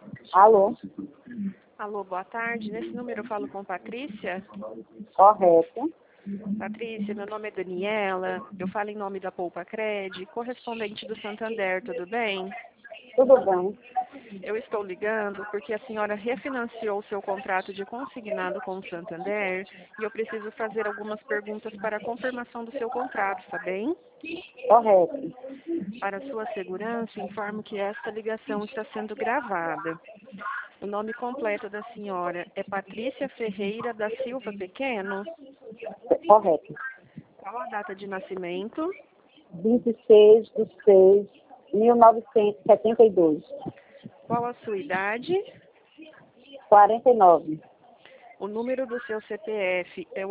Alô? Alô, boa tarde. Nesse número eu falo com Patrícia. Correto. Patrícia, meu nome é Daniela. Eu falo em nome da Poupa Cred, correspondente do Santander, tudo bem? Tudo bem? Eu estou ligando porque a senhora refinanciou seu contrato de consignado com o Santander e eu preciso fazer algumas perguntas para a confirmação do seu contrato, está bem? Correto. Para sua segurança, informo que esta ligação está sendo gravada. O nome completo da senhora é Patrícia Ferreira da Silva Pequeno? Correto. Qual a data de nascimento? 26/6/1972. Qual a sua idade? 49. O número do seu CPF é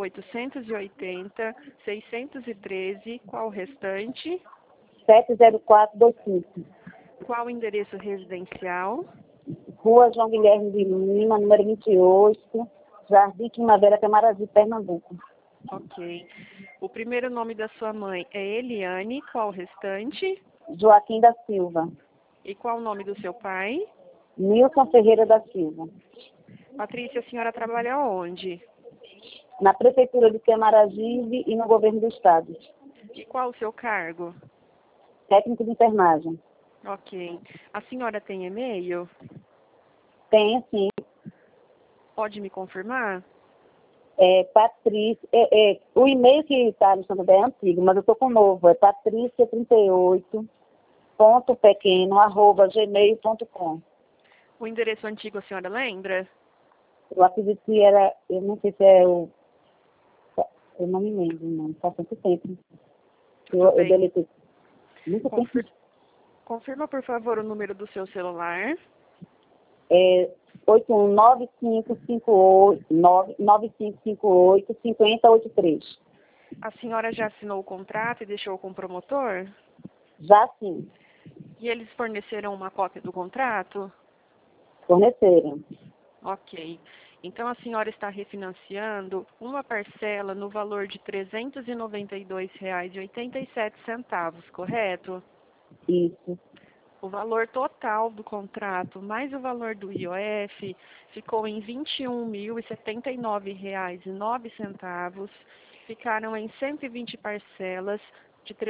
880-613. Qual o restante? 70425. Qual o endereço residencial? Rua João Guilherme de Lima, número 28, Jardim Primavera, Camaragibe, Pernambuco. Ok. O primeiro nome da sua mãe é Eliane. Qual o restante? Joaquim da Silva. E qual o nome do seu pai? Nilson Ferreira da Silva. Patrícia, a senhora trabalha onde? Na Prefeitura de Camaragibe e no Governo do Estado. E qual o seu cargo? Técnico de enfermagem. Ok. A senhora tem e-mail? Tem, sim. Pode me confirmar? Patrícia. O e-mail que está no Santander é antigo, mas eu estou com o novo. É patrícia38.pequeno@gmail.com. O endereço antigo a senhora lembra? Eu acredito que era. Eu não sei se é o. Eu não me lembro, não. Faz tanto tempo. Tudo Eu bem. deletei. Muito tempo. Confirma, por favor, o número do seu celular. 819558-9558-5083. A senhora já assinou o contrato e deixou com o promotor? Já sim, E eles forneceram uma cópia do contrato? forneceram. Ok. Então a senhora está refinanciando uma parcela no valor de R$ 392,87, correto? Isso. O valor total do contrato mais o valor do IOF ficou em R$ 21.079,09. Ficaram em 120 parcelas de R$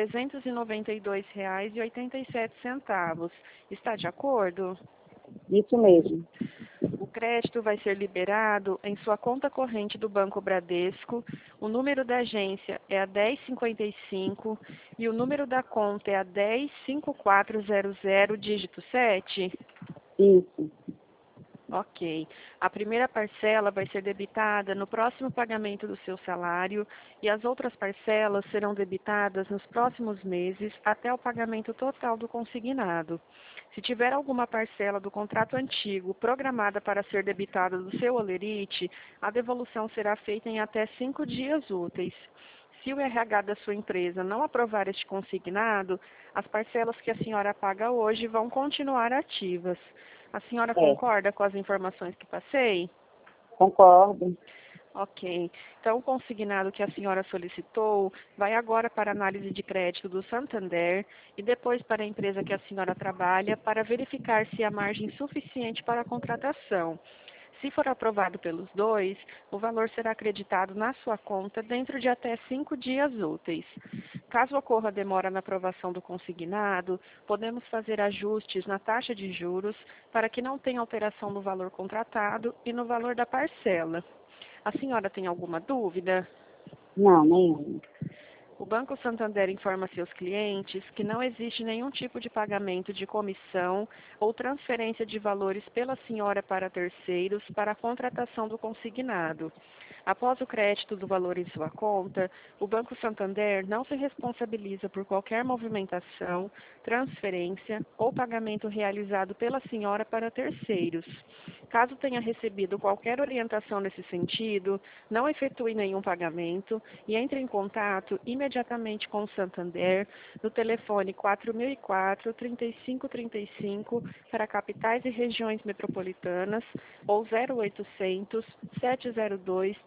392,87. Está de acordo? Isso mesmo. O crédito vai ser liberado em sua conta corrente do Banco Bradesco. O número da agência é a 1055 e o número da conta é a 105400, dígito 7. Isso. Ok. A primeira parcela vai ser debitada no próximo pagamento do seu salário e as outras parcelas serão debitadas nos próximos meses até o pagamento total do consignado. Se tiver alguma parcela do contrato antigo programada para ser debitada do seu holerite, a devolução será feita em até 5 dias úteis. Se o RH da sua empresa não aprovar este consignado, as parcelas que a senhora paga hoje vão continuar ativas. A senhora concorda com as informações que passei? Concordo. Ok. Então, o consignado que a senhora solicitou vai agora para a análise de crédito do Santander e depois para a empresa que a senhora trabalha para verificar se há margem suficiente para a contratação. Se for aprovado pelos dois, o valor será acreditado na sua conta dentro de até 5 dias úteis. Caso ocorra demora na aprovação do consignado, podemos fazer ajustes na taxa de juros para que não tenha alteração no valor contratado e no valor da parcela. A senhora tem alguma dúvida? Não, nenhum. O Banco Santander informa seus clientes que não existe nenhum tipo de pagamento de comissão ou transferência de valores pela senhora para terceiros para a contratação do consignado. Após o crédito do valor em sua conta, o Banco Santander não se responsabiliza por qualquer movimentação, transferência ou pagamento realizado pela senhora para terceiros. Caso tenha recebido qualquer orientação nesse sentido, não efetue nenhum pagamento e entre em contato imediatamente com o Santander no telefone 4004-3535 para capitais e regiões metropolitanas ou 0800 702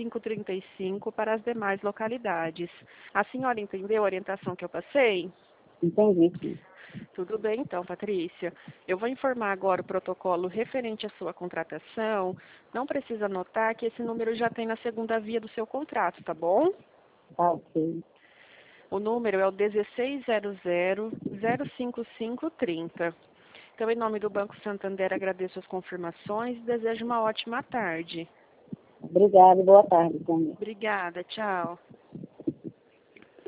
3535 para as demais localidades. A senhora entendeu a orientação que eu passei? Entendi, sim. Tudo bem, então, Patrícia. Eu vou informar agora o protocolo referente à sua contratação. Não precisa anotar que esse número já tem na segunda via do seu contrato, tá bom? Tá, ok. O número é o 1600-05530. Então, em nome do Banco Santander, agradeço as confirmações e desejo uma ótima tarde. Obrigada e boa tarde também. Obrigada, tchau.